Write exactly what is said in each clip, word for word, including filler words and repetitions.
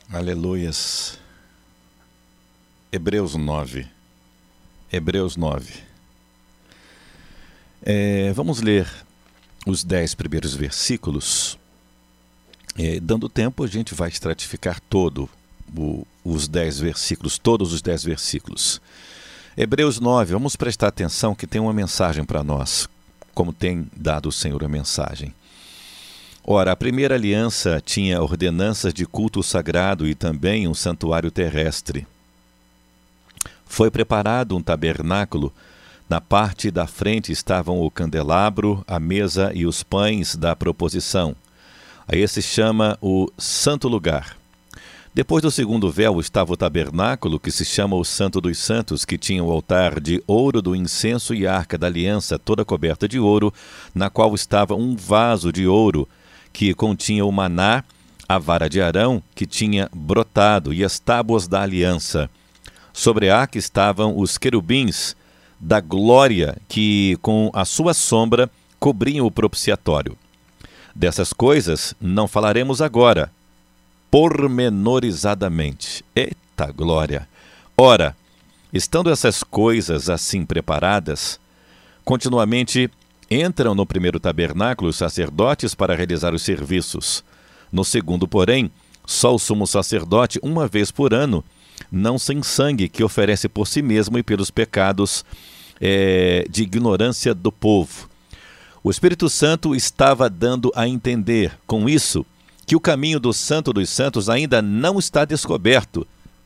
Aleluias. Hebreus nove. Hebreus nove. É, vamos ler os dez primeiros versículos. É, dando tempo, a gente vai estratificar todo o, os dez versículos, todos os dez versículos. Hebreus nove, vamos prestar atenção que tem uma mensagem para nós, como tem dado o Senhor a mensagem. Ora, a primeira aliança tinha ordenanças de culto sagrado e também um santuário terrestre. Foi preparado um tabernáculo. Na parte da frente estavam o candelabro, a mesa e os pães da proposição. A esse chama o Santo Lugar. Depois do segundo véu estava o tabernáculo, que se chama o Santo dos Santos, que tinha o altar de ouro do incenso e a arca da aliança, toda coberta de ouro, na qual estava um vaso de ouro, que continha o maná, a vara de Arão, que tinha brotado, e as tábuas da aliança. Sobre a arca estavam os querubins da glória, que com a sua sombra cobriam o propiciatório. Dessas coisas não falaremos agora, pormenorizadamente. Eita glória! Ora, estando essas coisas assim preparadas, continuamente entram no primeiro tabernáculo os sacerdotes para realizar os serviços. No segundo, porém, só o sumo sacerdote, uma vez por ano, não sem sangue, que oferece por si mesmo e pelos pecados é, de ignorância do povo. O Espírito Santo estava dando a entender, com isso, que o caminho do Santo dos Santos ainda não está descoberto,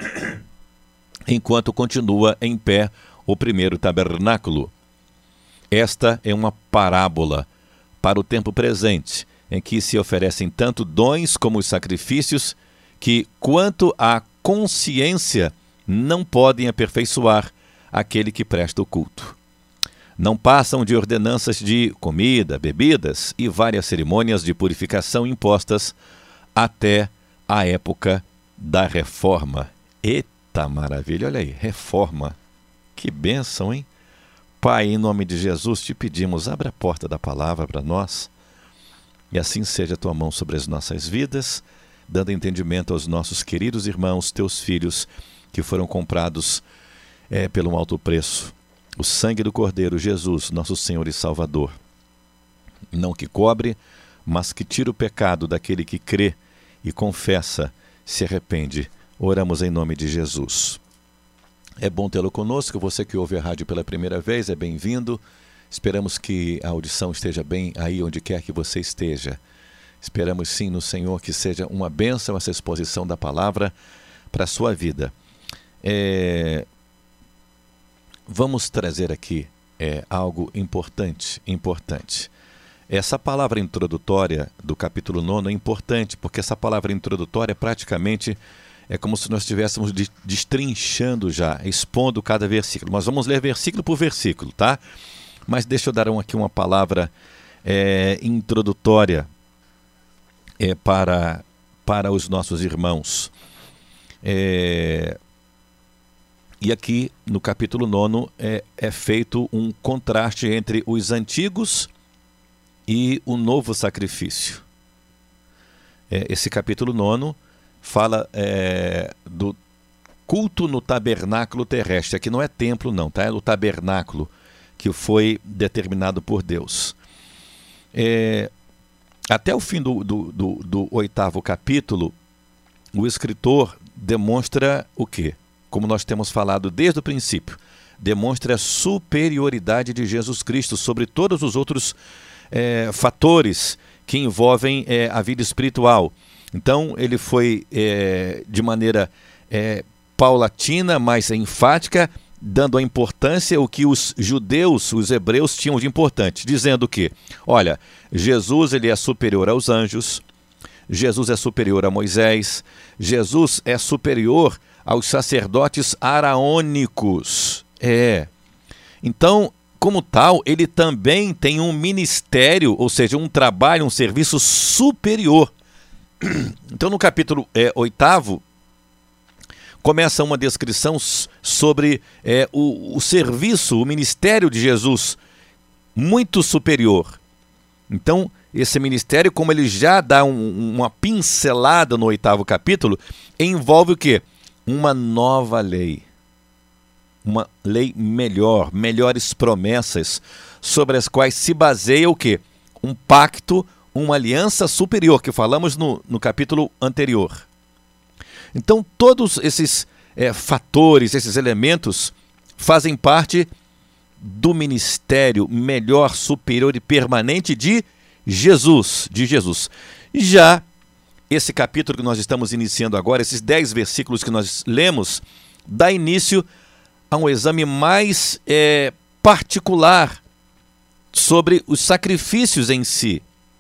enquanto continua em pé o primeiro tabernáculo. Esta é uma parábola para o tempo presente, em que se oferecem tanto dons como os sacrifícios, que, quanto à consciência, não podem aperfeiçoar aquele que presta o culto. Não passam de ordenanças de comida, bebidas e várias cerimônias de purificação impostas até a época da reforma. Eita maravilha, olha aí, reforma. Que bênção, hein? Pai, em nome de Jesus, te pedimos, abre a porta da palavra para nós, e assim seja a tua mão sobre as nossas vidas, dando entendimento aos nossos queridos irmãos, teus filhos, que foram comprados é, pelo alto preço. O sangue do Cordeiro, Jesus, nosso Senhor e Salvador. Não que cobre, mas que tira o pecado daquele que crê e confessa, se arrepende. Oramos em nome de Jesus. É bom tê-lo conosco. Você que ouve a rádio pela primeira vez, é bem-vindo. Esperamos que a audição esteja bem aí onde quer que você esteja. Esperamos sim no Senhor que seja uma bênção essa exposição da palavra para a sua vida. É... Vamos trazer aqui é, algo importante, importante. Essa palavra introdutória do capítulo nove é importante, porque essa palavra introdutória praticamente é como se nós estivéssemos destrinchando já, expondo cada versículo. Nós vamos ler versículo por versículo, tá? Mas deixa eu dar um, aqui uma palavra é, introdutória é, para, para os nossos irmãos. É, e aqui no capítulo nove é, é feito um contraste entre os antigos e o novo sacrifício. É, esse capítulo nove fala é, do culto no tabernáculo terrestre. Aqui não é templo não, tá? É o tabernáculo que foi determinado por Deus. É, até o fim do, do, do, do oitavo capítulo, o escritor demonstra o quê? Como nós temos falado desde o princípio, demonstra a superioridade de Jesus Cristo sobre todos os outros é, fatores que envolvem é, a vida espiritual. Então, ele foi é, de maneira é, paulatina, mas enfática, dando a importância o que os judeus, os hebreus, tinham de importante, dizendo que, olha, Jesus ele é superior aos anjos, Jesus é superior a Moisés, Jesus é superior aos sacerdotes araônicos. É. Então, como tal, ele também tem um ministério, ou seja, um trabalho, um serviço superior. Então, no capítulo é, oitavo, começa uma descrição sobre é, o, o serviço, o ministério de Jesus, muito superior. Então, esse ministério, como ele já dá um, uma pincelada no oitavo capítulo, envolve o quê? Uma nova lei. Uma lei melhor, melhores promessas, sobre as quais se baseia o quê? Um pacto, uma aliança superior, que falamos no, no capítulo anterior. Então, todos esses é, fatores, esses elementos, fazem parte do ministério melhor, superior e permanente de Jesus, de Jesus. Já esse capítulo que nós estamos iniciando agora, esses dez versículos que nós lemos, dá início a um exame mais é, particular sobre os sacrifícios em si.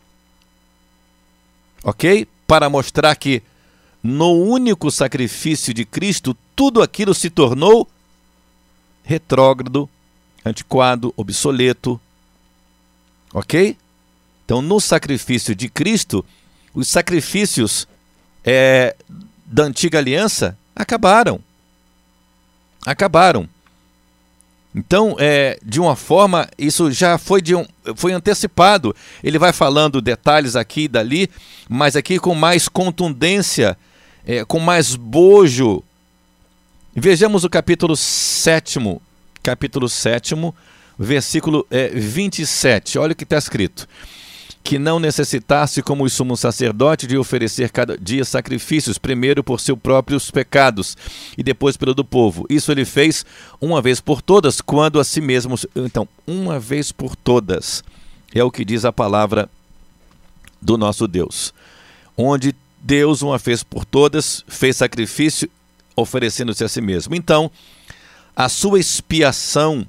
Ok? Para mostrar que no único sacrifício de Cristo, tudo aquilo se tornou retrógrado, antiquado, obsoleto. Ok? Então, no sacrifício de Cristo, os sacrifícios é, da antiga aliança acabaram. Acabaram. Então, é, de uma forma, isso já foi, de um, foi antecipado. Ele vai falando detalhes aqui e dali, mas aqui com mais contundência, é, com mais bojo. Vejamos o capítulo sétimo, capítulo sétimo, versículo é, vinte e sete. Olha o que está escrito. Que não necessitasse, como o sumo sacerdote, de oferecer cada dia sacrifícios, primeiro por seus próprios pecados e depois pelo do povo. Isso ele fez uma vez por todas, quando a si mesmo... Então, uma vez por todas, é o que diz a palavra do nosso Deus. Onde Deus, uma vez por todas, fez sacrifício, oferecendo-se a si mesmo. Então, a sua expiação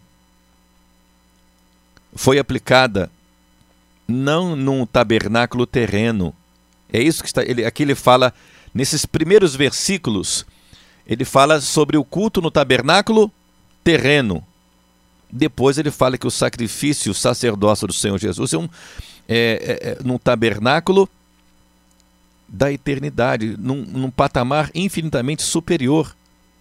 foi aplicada não num tabernáculo terreno. É isso que está. Ele, aqui ele fala, nesses primeiros versículos, ele fala sobre o culto no tabernáculo terreno. Depois ele fala que o sacrifício, o sacerdócio do Senhor Jesus é um é, é, num tabernáculo da eternidade, num, num patamar infinitamente superior.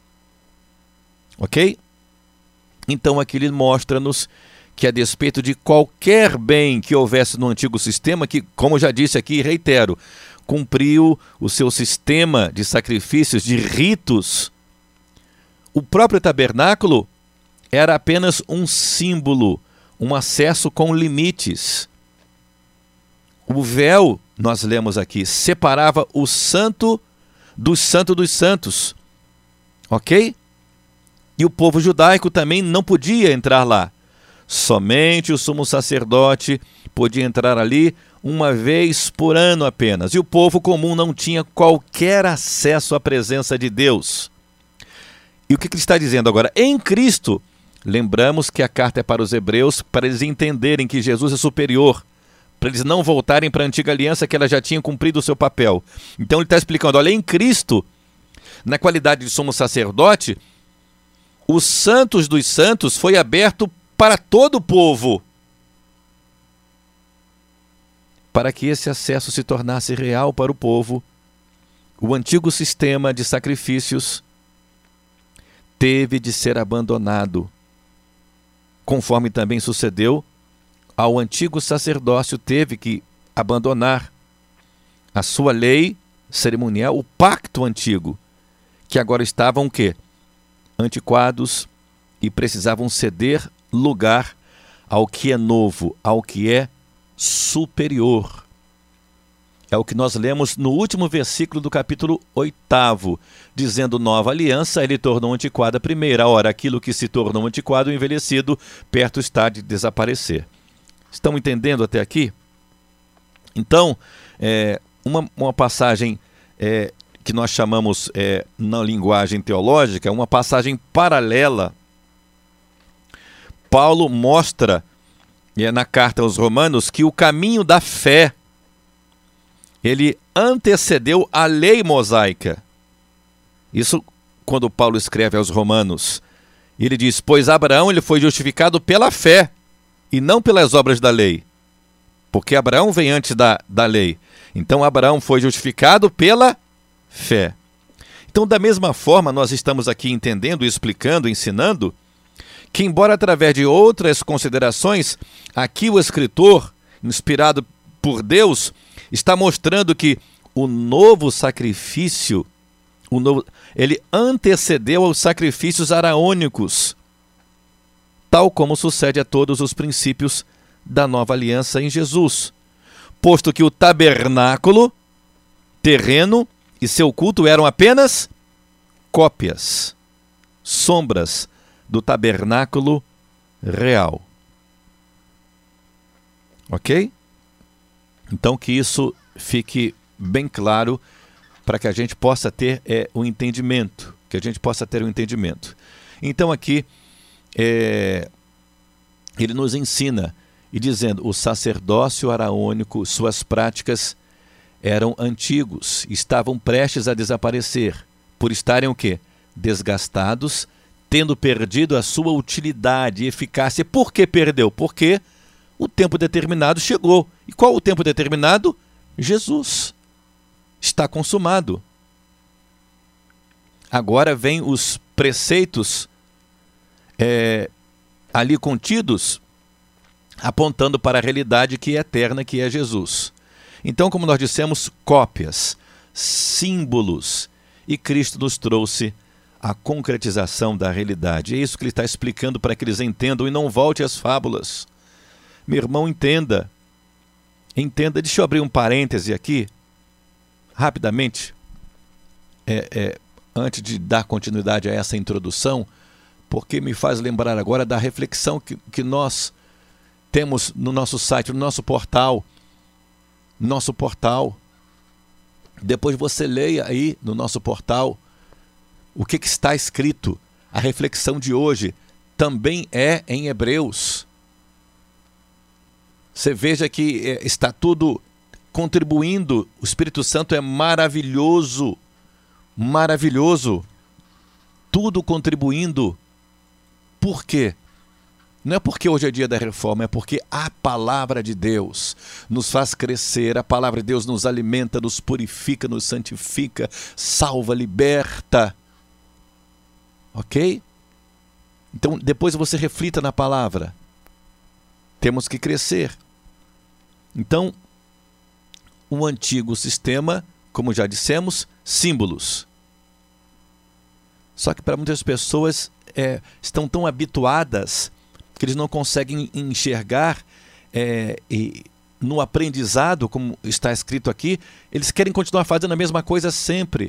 Ok? Então aqui ele mostra-nos que a despeito de qualquer bem que houvesse no antigo sistema, que, como eu já disse aqui e reitero, cumpriu o seu sistema de sacrifícios, de ritos, o próprio tabernáculo era apenas um símbolo, um acesso com limites. O véu, nós lemos aqui, separava o santo do santo dos santos, ok? E o povo judaico também não podia entrar lá. Somente o sumo sacerdote podia entrar ali uma vez por ano apenas. E o povo comum não tinha qualquer acesso à presença de Deus. E o que ele está dizendo agora? Em Cristo, lembramos que a carta é para os hebreus, para eles entenderem que Jesus é superior, para eles não voltarem para a antiga aliança, que ela já tinha cumprido o seu papel. Então ele está explicando, olha, em Cristo, na qualidade de sumo sacerdote, os santos dos santos foi aberto para todo o povo, para que esse acesso se tornasse real para o povo. O antigo sistema de sacrifícios teve de ser abandonado, conforme também sucedeu ao antigo sacerdócio, teve que abandonar a sua lei cerimonial, o pacto antigo, que agora estavam o quê? Antiquados e precisavam ceder lugar ao que é novo, ao que é superior. É o que nós lemos no último versículo do capítulo oitavo, dizendo nova aliança, ele tornou antiquada a primeira. Ora, aquilo que se tornou antiquado, envelhecido, perto está de desaparecer. Estão entendendo até aqui? Então, é, uma, uma passagem é, que nós chamamos, é, na linguagem teológica, uma passagem paralela. Paulo mostra é, na carta aos Romanos que o caminho da fé, ele antecedeu a lei mosaica. Isso quando Paulo escreve aos Romanos. Ele diz, pois Abraão ele foi justificado pela fé e não pelas obras da lei. Porque Abraão vem antes da, da lei. Então Abraão foi justificado pela fé. Então, da mesma forma, nós estamos aqui entendendo, explicando, ensinando, que embora através de outras considerações, aqui o escritor, inspirado por Deus, está mostrando que o novo sacrifício, o novo, ele antecedeu aos sacrifícios araônicos, tal como sucede a todos os princípios da nova aliança em Jesus, posto que o tabernáculo terreno e seu culto eram apenas cópias, sombras do tabernáculo real. Ok? Então que isso fique bem claro para que a gente possa ter é, um entendimento, que a gente possa ter um entendimento. Então aqui é, ele nos ensina e dizendo, o sacerdócio araônico, suas práticas eram antigos, estavam prestes a desaparecer, por estarem o quê? Desgastados, tendo perdido a sua utilidade e eficácia. Por que perdeu? Porque o tempo determinado chegou. E qual o tempo determinado? Jesus. Está consumado. Agora vem os preceitos é, ali contidos, apontando para a realidade que é eterna, que é Jesus. Então, como nós dissemos, cópias, símbolos, e Cristo nos trouxe a concretização da realidade. É isso que ele está explicando para que eles entendam e não volte às fábulas. Meu irmão, entenda. Entenda. Deixa eu abrir um parêntese aqui, rapidamente, é, é, antes de dar continuidade a essa introdução, porque me faz lembrar agora da reflexão que, que nós temos no nosso site, no nosso portal. Nosso portal. Depois você leia aí no nosso portal o que, que está escrito. A reflexão de hoje também é em Hebreus. Você veja que é, está tudo contribuindo. O Espírito Santo é maravilhoso. Maravilhoso. Tudo contribuindo. Por quê? Não é porque hoje é dia da reforma, é porque a palavra de Deus nos faz crescer, a palavra de Deus nos alimenta, nos purifica, nos santifica, salva, liberta. Ok? Então, depois você reflita na palavra. Temos que crescer. Então, o antigo sistema, como já dissemos, símbolos. Só que para muitas pessoas é, estão tão habituadas que eles não conseguem enxergar é, e no aprendizado, como está escrito aqui, eles querem continuar fazendo a mesma coisa sempre.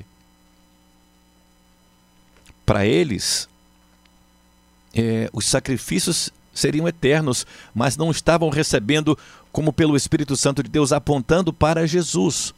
Para eles, é, os sacrifícios seriam eternos, mas não estavam recebendo como pelo Espírito Santo de Deus, apontando para Jesus.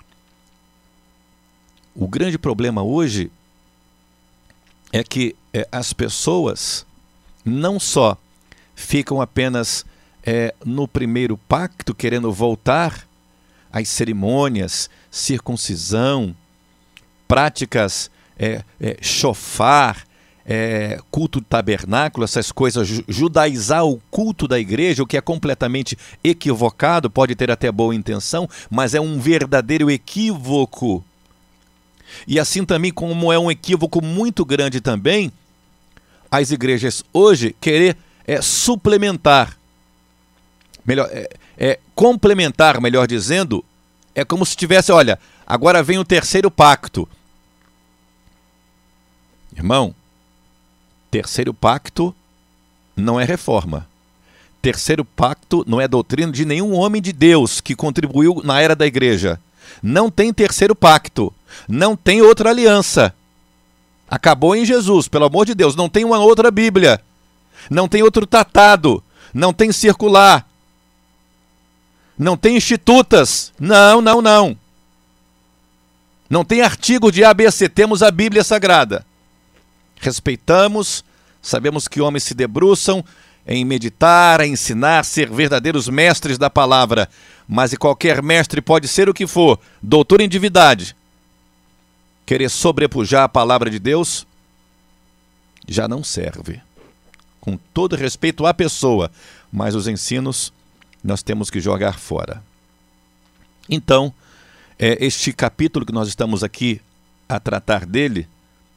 O grande problema hoje é que é, as pessoas não só ficam apenas é, no primeiro pacto, querendo voltar às cerimônias, circuncisão, práticas, é, é, shofar, é, culto do tabernáculo, essas coisas, judaizar o culto da igreja, o que é completamente equivocado, pode ter até boa intenção, mas é um verdadeiro equívoco. E assim também como é um equívoco muito grande também, as igrejas hoje querer é suplementar, melhor, é, é complementar, melhor dizendo, é como se tivesse, olha, agora vem o terceiro pacto. Irmão, terceiro pacto não é reforma. Terceiro pacto não é doutrina de nenhum homem de Deus que contribuiu na era da igreja. Não tem terceiro pacto, não tem outra aliança. Acabou em Jesus, pelo amor de Deus, não tem uma outra Bíblia. Não tem outro tratado, não tem circular, não tem institutas, não, não, não. Não tem artigo de A B C, temos a Bíblia Sagrada. Respeitamos, sabemos que homens se debruçam em meditar, a ensinar, ser verdadeiros mestres da palavra, mas e qualquer mestre pode ser o que for, doutor em divindade. Querer sobrepujar a palavra de Deus já não serve. Com todo respeito à pessoa, mas os ensinos nós temos que jogar fora. Então, é, este capítulo que nós estamos aqui a tratar dele,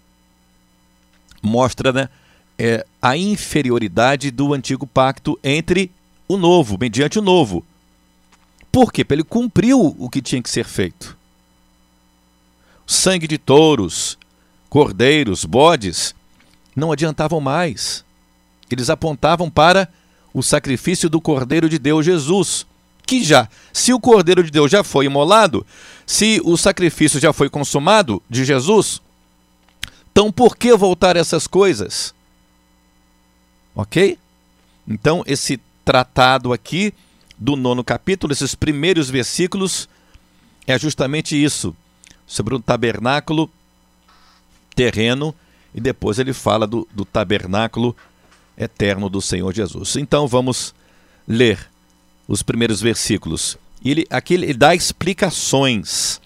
mostra, né, é, a inferioridade do antigo pacto entre o novo, mediante o novo. Por quê? Porque ele cumpriu o que tinha que ser feito. Sangue de touros, cordeiros, bodes, não adiantavam mais. Eles apontavam para o sacrifício do Cordeiro de Deus, Jesus, que já, se o Cordeiro de Deus já foi imolado, se o sacrifício já foi consumado de Jesus, então por que voltar a essas coisas? Ok? Então esse tratado aqui do nono capítulo, esses primeiros versículos, é justamente isso, sobre o tabernáculo terreno, e depois ele fala do, do tabernáculo eterno do Senhor Jesus. Então vamos ler os primeiros versículos. Ele, aqui ele dá explicações.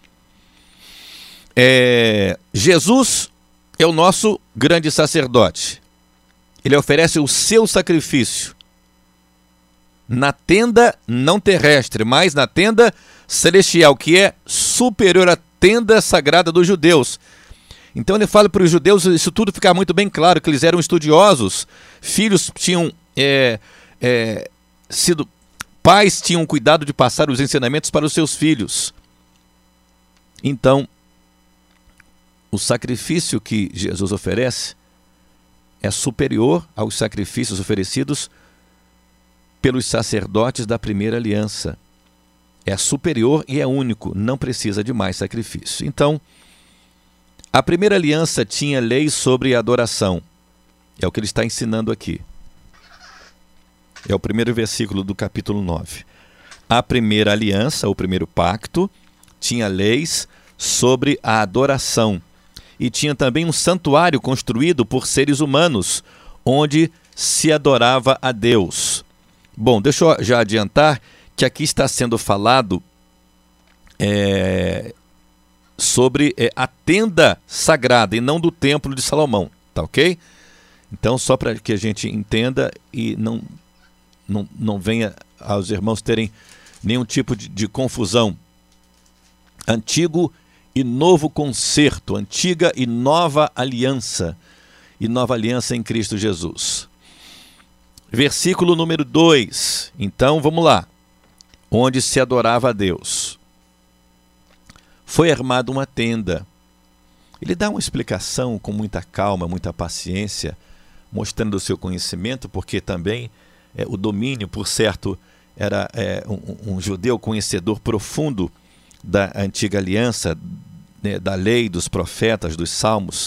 É, Jesus é o nosso grande sacerdote. Ele oferece o seu sacrifício na tenda não terrestre, mas na tenda celestial, que é superior à tenda sagrada dos judeus. Então ele fala para os judeus isso tudo ficar muito bem claro, que eles eram estudiosos, filhos tinham é, é, sido, pais tinham cuidado de passar os ensinamentos para os seus filhos. Então, o sacrifício que Jesus oferece é superior aos sacrifícios oferecidos pelos sacerdotes da primeira aliança. É superior e é único, não precisa de mais sacrifício. Então, a primeira aliança tinha leis sobre adoração. É o que ele está ensinando aqui. É o primeiro versículo do capítulo nove. A primeira aliança, o primeiro pacto, tinha leis sobre a adoração. E tinha também um santuário construído por seres humanos, onde se adorava a Deus. Bom, deixa eu já adiantar que aqui está sendo falado é, sobre é, a tenda sagrada e não do templo de Salomão, tá ok? Então, só para que a gente entenda e não, não, não venha aos irmãos terem nenhum tipo de, de confusão. Antigo e novo concerto, antiga e nova aliança, e nova aliança em Cristo Jesus. Versículo número dois, então vamos lá. Onde se adorava a Deus. Foi armada uma tenda. Ele dá uma explicação com muita calma, muita paciência, mostrando o seu conhecimento, porque também é, o domínio, por certo, era é, um, um judeu conhecedor profundo da antiga aliança, né, da lei, dos profetas, dos salmos.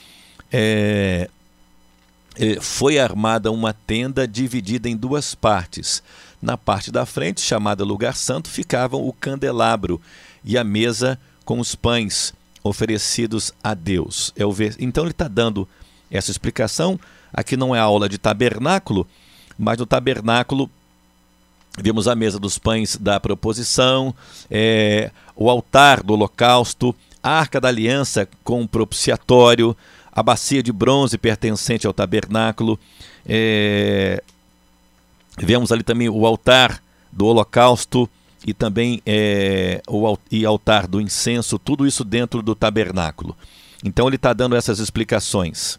É, é, foi armada uma tenda dividida em duas partes. Na parte da frente, chamada Lugar Santo, ficavam o candelabro e a mesa com os pães oferecidos a Deus. É o ver... Então ele está dando essa explicação. Aqui não é aula de tabernáculo, mas no tabernáculo vemos a mesa dos pães da proposição, é, o altar do holocausto, a arca da aliança com o propiciatório, a bacia de bronze pertencente ao tabernáculo, é, vemos ali também o altar do holocausto e também é, o e altar do incenso, tudo isso dentro do tabernáculo. Então ele está dando essas explicações.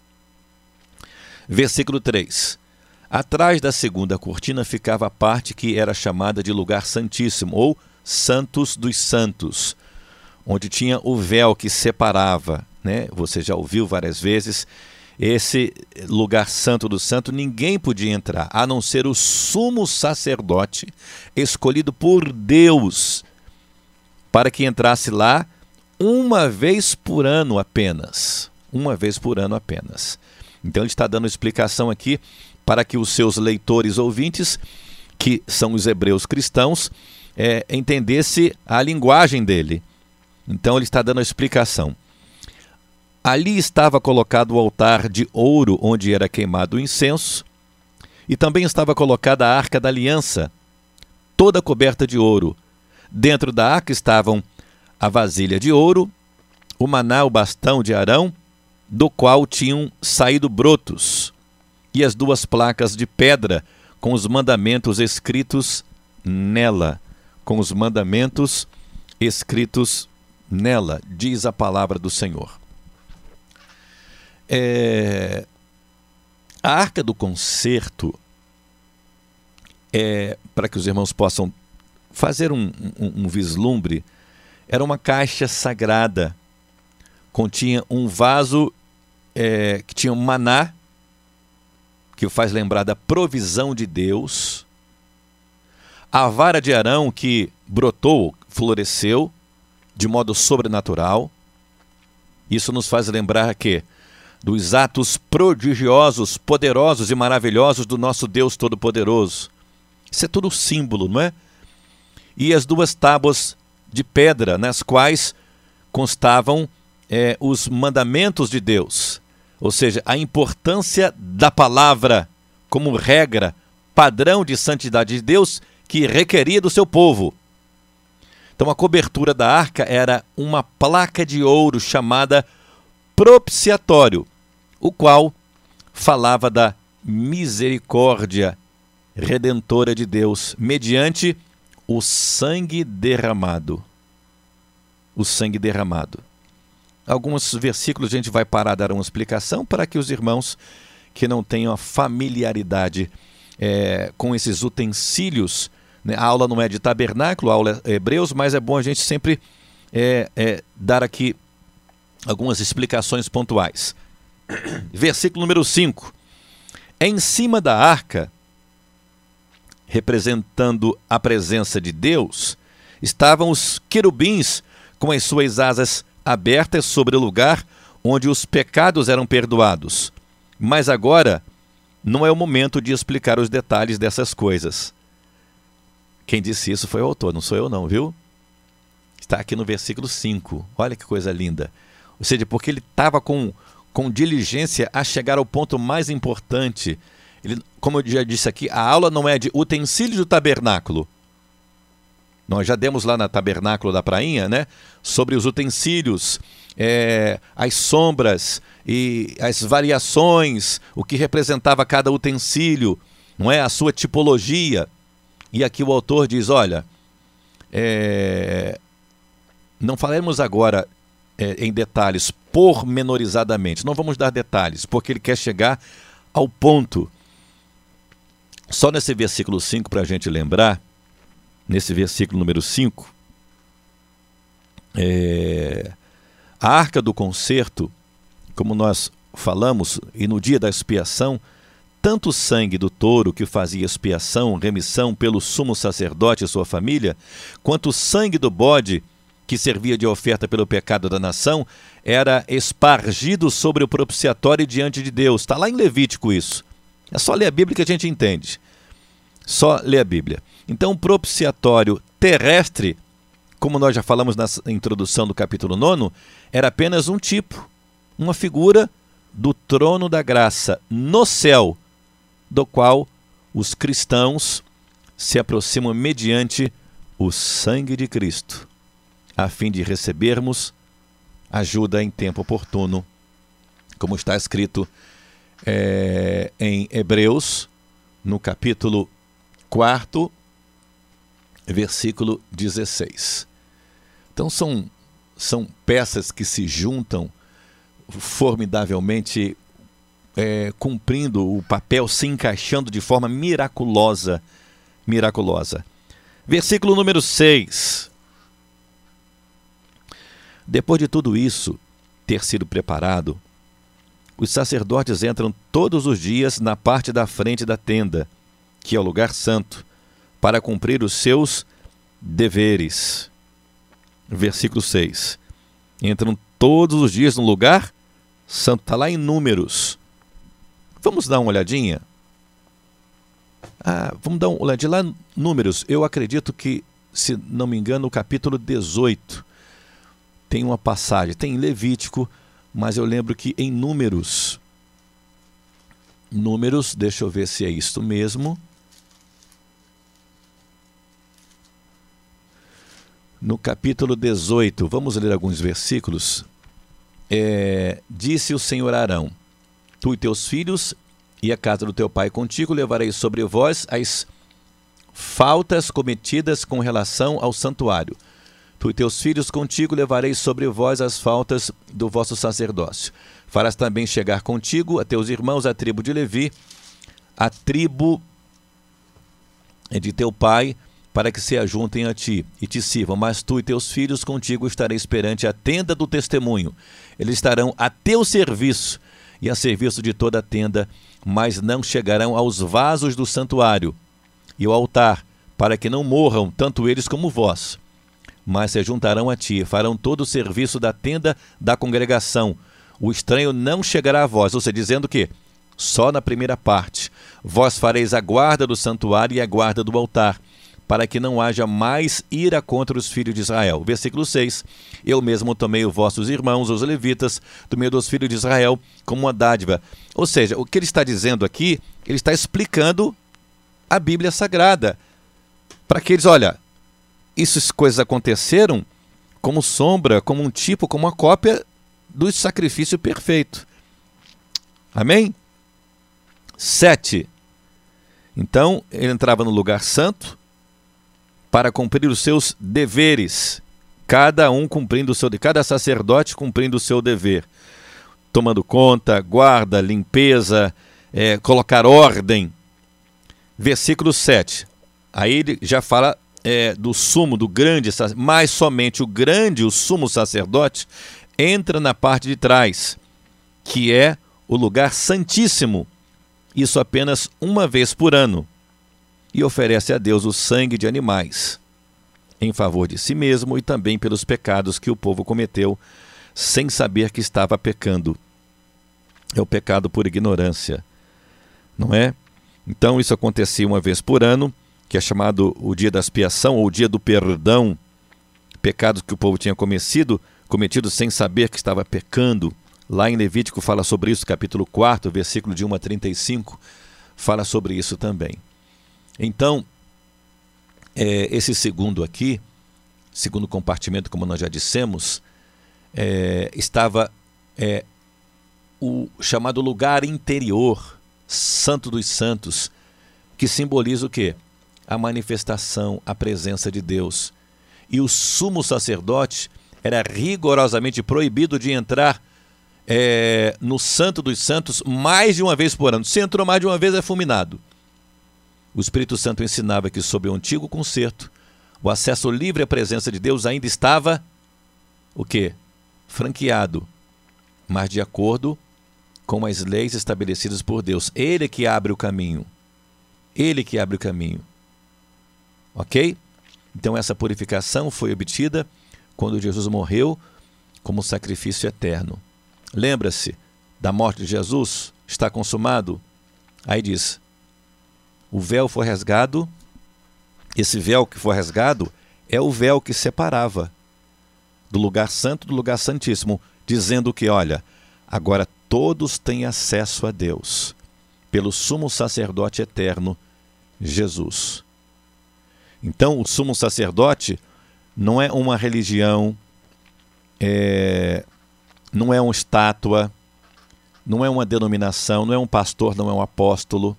Versículo três. Atrás da segunda cortina ficava a parte que era chamada de lugar santíssimo, ou Santos dos Santos, onde tinha o véu que separava, né? Você já ouviu várias vezes. Esse lugar santo do santo, ninguém podia entrar, a não ser o sumo sacerdote escolhido por Deus, para que entrasse lá uma vez por ano apenas. Uma vez por ano apenas. Então ele está dando explicação aqui para que os seus leitores ouvintes, que são os hebreus cristãos, é, entendesse a linguagem dele. Então ele está dando a explicação. Ali estava colocado o altar de ouro onde era queimado o incenso, e também estava colocada a arca da aliança, toda coberta de ouro. Dentro da arca estavam a vasilha de ouro, o maná, o bastão de Arão, do qual tinham saído brotos, e as duas placas de pedra com os mandamentos escritos nela, com os mandamentos escritos nela, diz a palavra do Senhor. É, a arca do concerto, é, para que os irmãos possam fazer um, um, um vislumbre, era uma caixa sagrada. Continha um vaso é, que tinha um maná, que faz lembrar da provisão de Deus. A vara de Arão que brotou, floresceu de modo sobrenatural. Isso nos faz lembrar que dos atos prodigiosos, poderosos e maravilhosos do nosso Deus Todo-Poderoso. Isso é tudo símbolo, não é? E as duas tábuas de pedra, nas quais constavam é, os mandamentos de Deus. Ou seja, a importância da palavra como regra, padrão de santidade de Deus que requeria do seu povo. Então a cobertura da arca era uma placa de ouro chamada propiciatório, o qual falava da misericórdia redentora de Deus, mediante o sangue derramado. O sangue derramado. Alguns versículos a gente vai parar a dar uma explicação para que os irmãos que não tenham a familiaridade é, com esses utensílios, né? A aula não é de tabernáculo, a aula é Hebreus, mas é bom a gente sempre é, é, dar aqui algumas explicações pontuais. Versículo número cinco. Em cima da arca, representando a presença de Deus, estavam os querubins com as suas asas abertas sobre o lugar onde os pecados eram perdoados. Mas agora não é o momento de explicar os detalhes dessas coisas. Quem disse isso foi o autor, não sou eu não, viu? Está aqui no versículo cinco. Olha que coisa linda. Ou seja, porque ele estava com, com diligência a chegar ao ponto mais importante. Ele, como eu já disse aqui, a aula não é de utensílios do tabernáculo. Nós já demos lá na tabernáculo da prainha, né? Sobre os utensílios, é, as sombras e as variações, o que representava cada utensílio, não é? A sua tipologia. E aqui o autor diz, olha, é, não falaremos agora é, em detalhes pormenorizadamente, não vamos dar detalhes, porque ele quer chegar ao ponto. Só nesse versículo cinco, para a gente lembrar, nesse versículo número cinco, é, a arca do concerto, como nós falamos, e no dia da expiação, tanto o sangue do touro que fazia expiação, remissão pelo sumo sacerdote e sua família, quanto o sangue do bode que servia de oferta pelo pecado da nação, era espargido sobre o propiciatório diante de Deus. Está lá em Levítico isso. É só ler a Bíblia que a gente entende. Só ler a Bíblia. Então, o propiciatório terrestre, como nós já falamos na introdução do capítulo nove, era apenas um tipo, uma figura do trono da graça no céu, do qual os cristãos se aproximam mediante o sangue de Cristo, a fim de recebermos ajuda em tempo oportuno, como está escrito é, em Hebreus, no capítulo quatro, versículo dezesseis. Então são, são peças que se juntam formidavelmente, é, cumprindo o papel, se encaixando de forma miraculosa, miraculosa. Versículo número seis. Depois de tudo isso ter sido preparado, os sacerdotes entram todos os dias na parte da frente da tenda, que é o lugar santo, para cumprir os seus deveres. Versículo seis. Entram todos os dias no lugar santo. Está lá em Números. Vamos dar uma olhadinha? Ah, vamos dar uma olhadinha lá em Números. Eu acredito que, se não me engano, o capítulo dezoito tem uma passagem. Tem em Levítico, mas eu lembro que em Números, Números, deixa eu ver se é isto mesmo. No capítulo dezoito, vamos ler alguns versículos. É, disse o Senhor a Arão: tu e teus filhos e a casa do teu pai contigo levareis sobre vós as faltas cometidas com relação ao santuário. Tu e teus filhos contigo levareis sobre vós as faltas do vosso sacerdócio. Farás também chegar contigo a teus irmãos, a tribo de Levi, a tribo de teu pai, para que se ajuntem a ti e te sirvam, mas tu e teus filhos contigo estareis perante a tenda do testemunho. Eles estarão a teu serviço e a serviço de toda a tenda, mas não chegarão aos vasos do santuário e ao altar, para que não morram tanto eles como vós. Mas se juntarão a ti, farão todo o serviço da tenda da congregação. O estranho não chegará a vós, ou seja, dizendo que só na primeira parte, vós fareis a guarda do santuário e a guarda do altar, para que não haja mais ira contra os filhos de Israel. Versículo seis, eu mesmo tomei os vossos irmãos, os levitas, do meio dos filhos de Israel, como uma dádiva. Ou seja, o que ele está dizendo aqui, ele está explicando a Bíblia Sagrada, para que eles, olha, essas coisas aconteceram como sombra, como um tipo, como uma cópia do sacrifício perfeito. Amém? Sete. Então, ele entrava no lugar santo para cumprir os seus deveres, cada um cumprindo o seu, cada sacerdote cumprindo o seu dever, tomando conta, guarda, limpeza, é, colocar ordem. Versículo sete. Aí ele já fala é, do sumo, do grande, mas somente o grande, o sumo sacerdote, entra na parte de trás, que é o lugar santíssimo, isso apenas uma vez por ano, e oferece a Deus o sangue de animais, em favor de si mesmo e também pelos pecados que o povo cometeu, sem saber que estava pecando. É o pecado por ignorância, não é? Então isso acontecia uma vez por ano, que é chamado o dia da expiação, ou o dia do perdão, pecados que o povo tinha cometido, cometido sem saber que estava pecando. Lá em Levítico fala sobre isso, capítulo quatro, versículo de um a trinta e cinco, fala sobre isso também. Então, é, esse segundo aqui, segundo compartimento, como nós já dissemos, é, estava é, o chamado lugar interior, Santo dos Santos, que simboliza o quê? A manifestação, a presença de Deus. E o sumo sacerdote era rigorosamente proibido de entrar é, no Santo dos Santos mais de uma vez por ano. Se entrou mais de uma vez, é fulminado. O Espírito Santo ensinava que, sob o antigo concerto, o acesso livre à presença de Deus ainda estava, o quê? Franqueado, mas de acordo com as leis estabelecidas por Deus. Ele que abre o caminho. Ele que abre o caminho. Ok? Então essa purificação foi obtida quando Jesus morreu como sacrifício eterno. Lembra-se da morte de Jesus? Está consumado? Aí diz, o véu foi rasgado. Esse véu que foi rasgado é o véu que separava do lugar santo do lugar santíssimo, dizendo que, olha, agora todos têm acesso a Deus pelo sumo sacerdote eterno, Jesus. Então, o sumo sacerdote não é uma religião, é, não é uma estátua, não é uma denominação, não é um pastor, não é um apóstolo.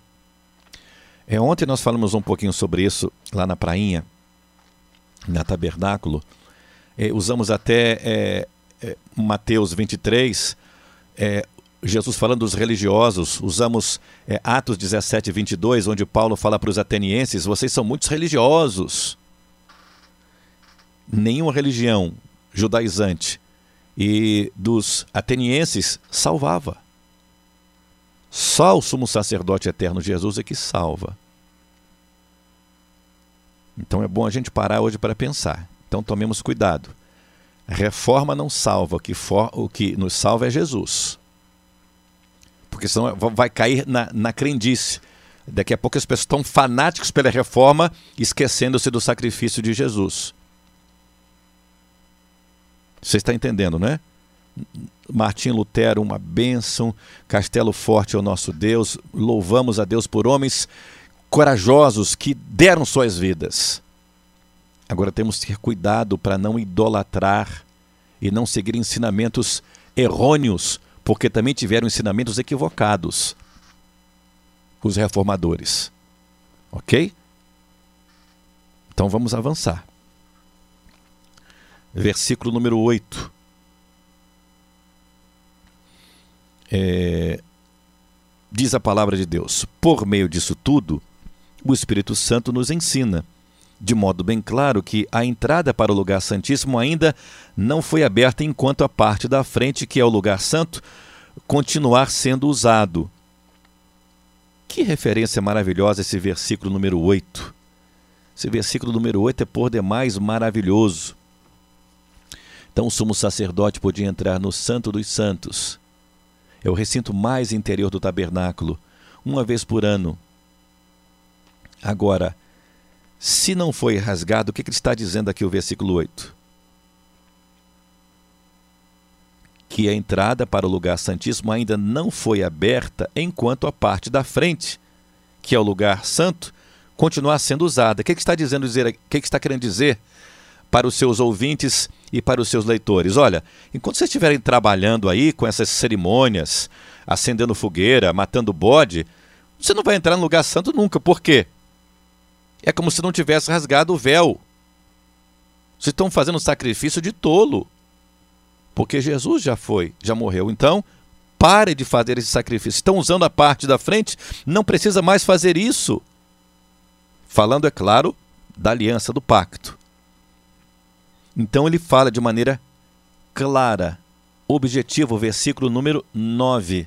É, ontem nós falamos um pouquinho sobre isso lá na prainha, na Tabernáculo. É, usamos até é, é, Mateus vinte e três, é, Jesus falando dos religiosos. Usamos é, Atos dezessete, vinte e dois, onde Paulo fala para os atenienses, vocês são muitos religiosos. Nenhuma religião judaizante e dos atenienses salvava. Só o sumo sacerdote eterno Jesus é que salva. Então é bom a gente parar hoje para pensar. Então tomemos cuidado. A reforma não salva, o que, for, o que nos salva é Jesus. Porque senão vai cair na, na crendice. Daqui a pouco as pessoas estão fanáticos pela reforma, esquecendo-se do sacrifício de Jesus. Você está entendendo, né? Martim Lutero, uma bênção. Castelo Forte é o nosso Deus. Louvamos a Deus por homens corajosos que deram suas vidas. Agora temos que ter cuidado para não idolatrar e não seguir ensinamentos errôneos, porque também tiveram ensinamentos equivocados os reformadores. Ok? Então vamos avançar. Versículo número oito. É, diz a palavra de Deus: por meio disso tudo, o Espírito Santo nos ensina de modo bem claro que a entrada para o lugar santíssimo ainda não foi aberta enquanto a parte da frente, que é o lugar santo, continuar sendo usado. Que referência maravilhosa esse versículo número oito. Esse versículo número oito é por demais maravilhoso. Então o sumo sacerdote podia entrar no Santo dos Santos. É o recinto mais interior do tabernáculo, uma vez por ano. Agora, se não foi rasgado, o que ele está dizendo aqui o versículo oito? Que a entrada para o lugar santíssimo ainda não foi aberta enquanto a parte da frente, que é o lugar santo, continuar sendo usada. O que ele está dizendo, dizer, o que ele está querendo dizer para os seus ouvintes e para os seus leitores? Olha, enquanto vocês estiverem trabalhando aí com essas cerimônias, acendendo fogueira, matando bode, você não vai entrar no lugar santo nunca. Por quê? É como se não tivesse rasgado o véu. Vocês estão fazendo um sacrifício de tolo, porque Jesus já foi, já morreu. Então, pare de fazer esse sacrifício. Estão usando a parte da frente, não precisa mais fazer isso. Falando, é claro, da aliança, do pacto. Então ele fala de maneira clara, objetiva, o versículo número nove,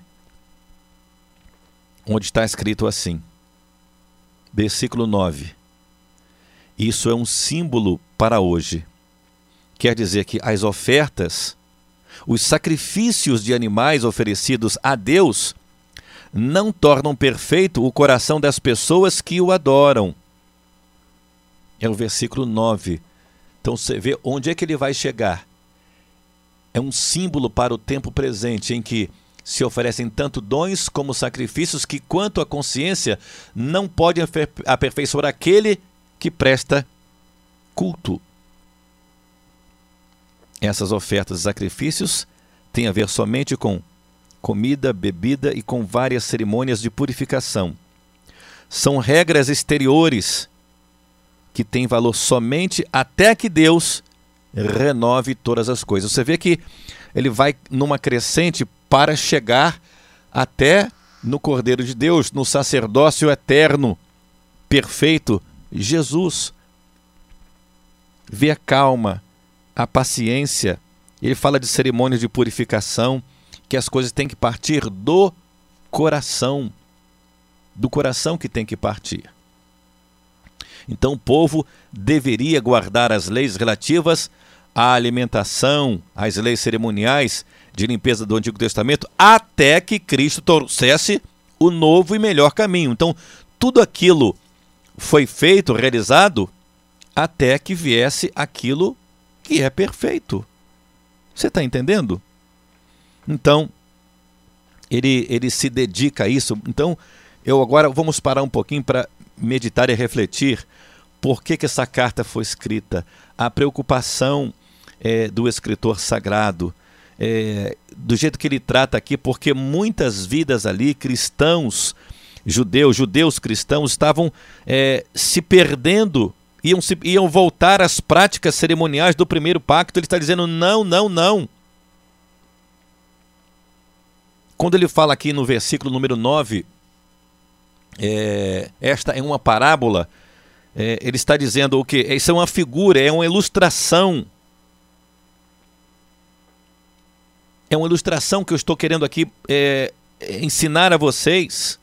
onde está escrito assim, versículo nove, isso é um símbolo para hoje. Quer dizer que as ofertas, os sacrifícios de animais oferecidos a Deus, não tornam perfeito o coração das pessoas que o adoram. É o versículo nove. Então você vê onde é que ele vai chegar. É um símbolo para o tempo presente, em que se oferecem tanto dons como sacrifícios que, quanto à consciência, não pode aperfeiçoar aquele que presta culto. Essas ofertas e sacrifícios têm a ver somente com comida, bebida e com várias cerimônias de purificação. São regras exteriores que têm valor somente até que Deus renove todas as coisas. Você vê que ele vai numa crescente para chegar até no Cordeiro de Deus, no sacerdócio eterno, perfeito, Jesus. Vê a calma, a paciência. Ele fala de cerimônias de purificação, que as coisas têm que partir do coração, do coração que tem que partir. Então o povo deveria guardar as leis relativas à alimentação, às leis cerimoniais de limpeza do Antigo Testamento, até que Cristo trouxesse o novo e melhor caminho. Então tudo aquilo foi feito, realizado, até que viesse aquilo que é perfeito. Você está entendendo? Então, ele, ele se dedica a isso. Então, eu agora vamos parar um pouquinho para meditar e refletir por que, que essa carta foi escrita, a preocupação é, do escritor sagrado, é, do jeito que ele trata aqui, porque muitas vidas ali, cristãos, judeus, judeus cristãos, estavam é, se perdendo, iam, se, iam voltar às práticas cerimoniais do primeiro pacto. Ele está dizendo não, não, não. Quando ele fala aqui no versículo número nove, é, esta é uma parábola, é, ele está dizendo o quê? Isso é uma figura, é uma ilustração. É uma ilustração que eu estou querendo aqui é, ensinar a vocês.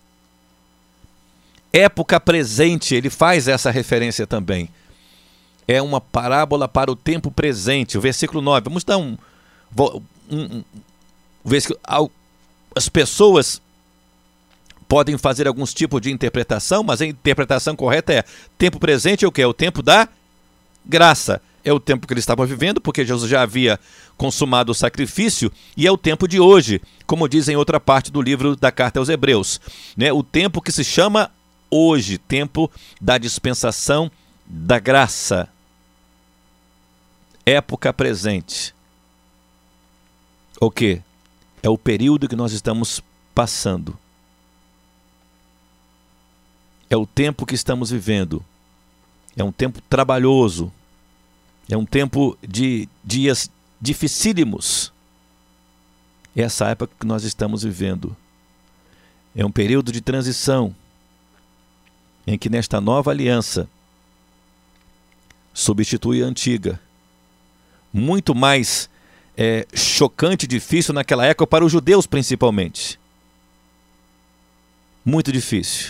Época presente, ele faz essa referência também. É uma parábola para o tempo presente. O versículo nove, vamos dar um... um, um, um versículo, as pessoas podem fazer alguns tipos de interpretação, mas a interpretação correta é tempo presente é o que? É o tempo da graça. É o tempo que eles estavam vivendo, porque Jesus já havia consumado o sacrifício, e é o tempo de hoje, como diz em outra parte do livro da carta aos Hebreus, né? O tempo que se chama hoje, tempo da dispensação da graça. Época presente. O quê? É o período que nós estamos passando. É o tempo que estamos vivendo. É um tempo trabalhoso. É um tempo de dias dificílimos. É essa época que nós estamos vivendo. É um período de transição, em que nesta nova aliança, substitui a antiga. Muito mais é, chocante e difícil naquela época para os judeus principalmente. Muito difícil.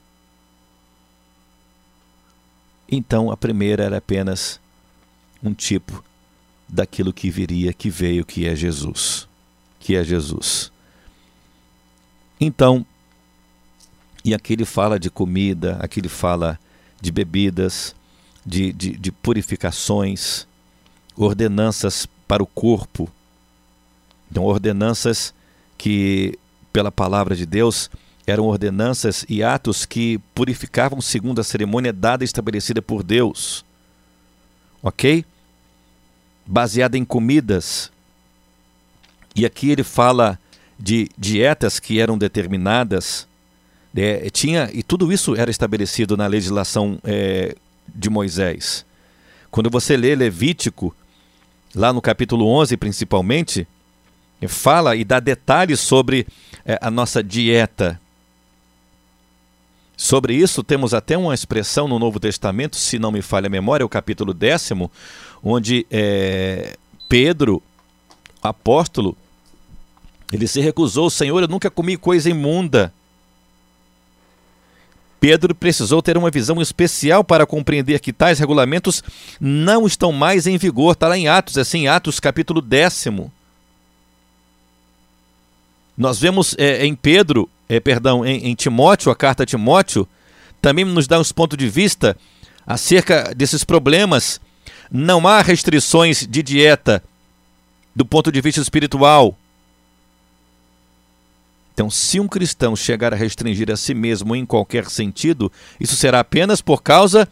Então a primeira era apenas um tipo daquilo que viria, que veio, que é Jesus. Que é Jesus. Então, e aqui ele fala de comida, aqui ele fala de bebidas, de, de, de purificações, ordenanças para o corpo. Então, ordenanças que, pela palavra de Deus, eram ordenanças e atos que purificavam segundo a cerimônia dada e estabelecida por Deus. Ok? Baseada em comidas. E aqui ele fala de dietas que eram determinadas. É, tinha, e tudo isso era estabelecido na legislação é, de Moisés. Quando você lê Levítico, lá no capítulo onze principalmente, fala e dá detalhes sobre é, a nossa dieta. Sobre isso temos até uma expressão no Novo Testamento, se não me falha a memória, é o capítulo décimo, onde é, Pedro, apóstolo, ele se recusou: Senhor, eu nunca comi coisa imunda. Pedro precisou ter uma visão especial para compreender que tais regulamentos não estão mais em vigor. Está lá em Atos, assim, Atos capítulo décimo. Nós vemos é, em Pedro, é, perdão, em, em Timóteo, a carta a Timóteo, também nos dá uns pontos de vista acerca desses problemas. Não há restrições de dieta do ponto de vista espiritual. Então, se um cristão chegar a restringir a si mesmo em qualquer sentido, isso será apenas por causa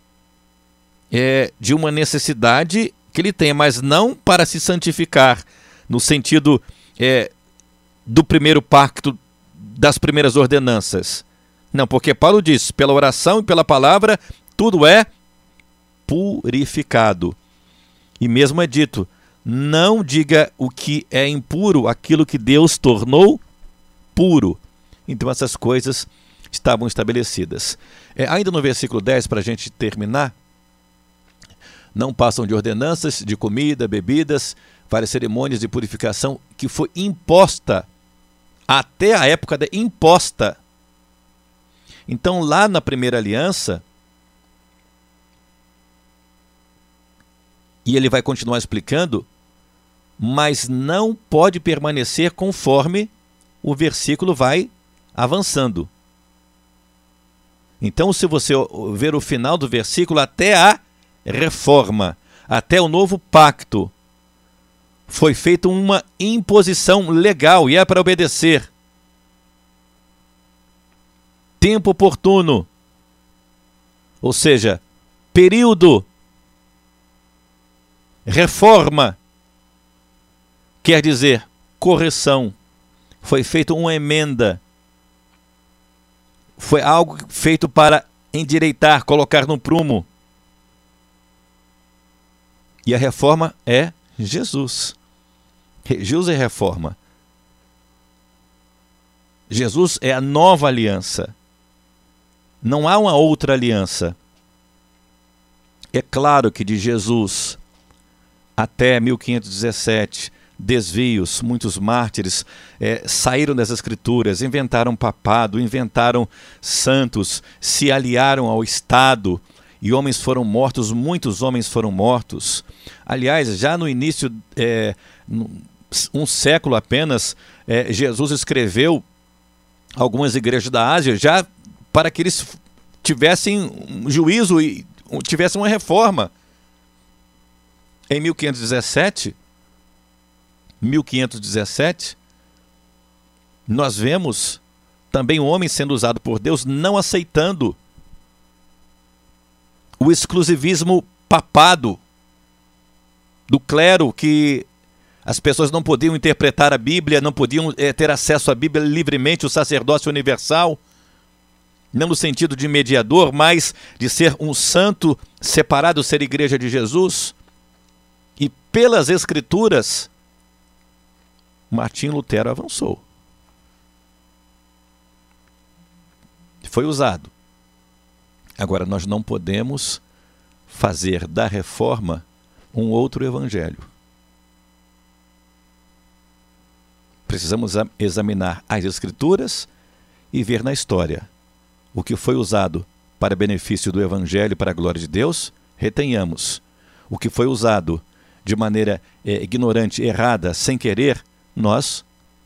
é, de uma necessidade que ele tem, mas não para se santificar, no sentido é, do primeiro pacto, das primeiras ordenanças. Não, porque Paulo diz, pela oração e pela palavra, tudo é purificado. E mesmo é dito, não diga o que é impuro, aquilo que Deus tornou puro. Então essas coisas estavam estabelecidas. É, ainda no versículo dez, para a gente terminar, não passam de ordenanças, de comida, bebidas, várias cerimônias de purificação que foi imposta, até a época da imposta. Então lá na primeira aliança, e ele vai continuar explicando, mas não pode permanecer conforme o versículo vai avançando. Então, se você ver o final do versículo, até a reforma, até o novo pacto, foi feita uma imposição legal e é para obedecer. Tempo oportuno, ou seja, período, reforma, quer dizer correção. Foi feita uma emenda. Foi algo feito para endireitar, colocar no prumo. E a reforma é Jesus. Jesus é reforma. Jesus é a nova aliança. Não há uma outra aliança. É claro que de Jesus até mil quinhentos e dezessete... desvios, muitos mártires é, saíram das escrituras, inventaram papado, inventaram santos, se aliaram ao Estado e homens foram mortos, muitos homens foram mortos. Aliás, já no início, é, um século apenas, é, Jesus escreveu algumas igrejas da Ásia já para que eles tivessem um juízo e tivessem uma reforma. Em mil quinhentos e dezessete, mil quinhentos e dezessete, nós vemos também o homem sendo usado por Deus, não aceitando o exclusivismo papado do clero, que as pessoas não podiam interpretar a Bíblia, não podiam é, ter acesso à Bíblia livremente, o sacerdócio universal, não no sentido de mediador, mas de ser um santo separado, ser igreja de Jesus. E pelas Escrituras, Martim Lutero avançou. Foi usado. Agora, nós não podemos fazer da reforma um outro evangelho. Precisamos examinar as Escrituras e ver na história o que foi usado para benefício do evangelho e para a glória de Deus, retenhamos. O que foi usado de maneira é, ignorante, errada, sem querer, nós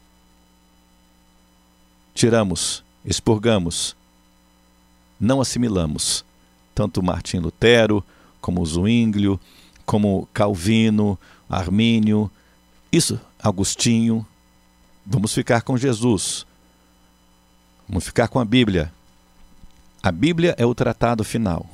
tiramos, expurgamos, não assimilamos. Tanto Martim Lutero, como Zwinglio, como Calvino, Armínio, isso, Agostinho. Vamos ficar com Jesus. Vamos ficar com a Bíblia. A Bíblia é o tratado final.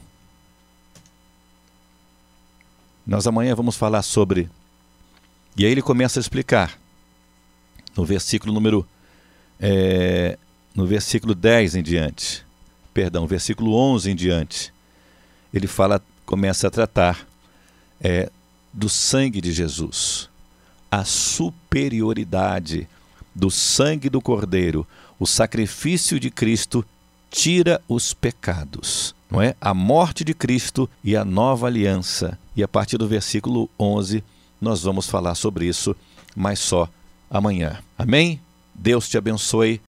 Nós amanhã vamos falar sobre... E aí ele começa a explicar, no versículo número... É, no versículo dez em diante, perdão, versículo onze em diante, ele fala, começa a tratar é, do sangue de Jesus, a superioridade do sangue do Cordeiro, o sacrifício de Cristo tira os pecados, não é? A morte de Cristo e a nova aliança. E a partir do versículo onze nós vamos falar sobre isso, mas só amanhã. Amém? Deus te abençoe.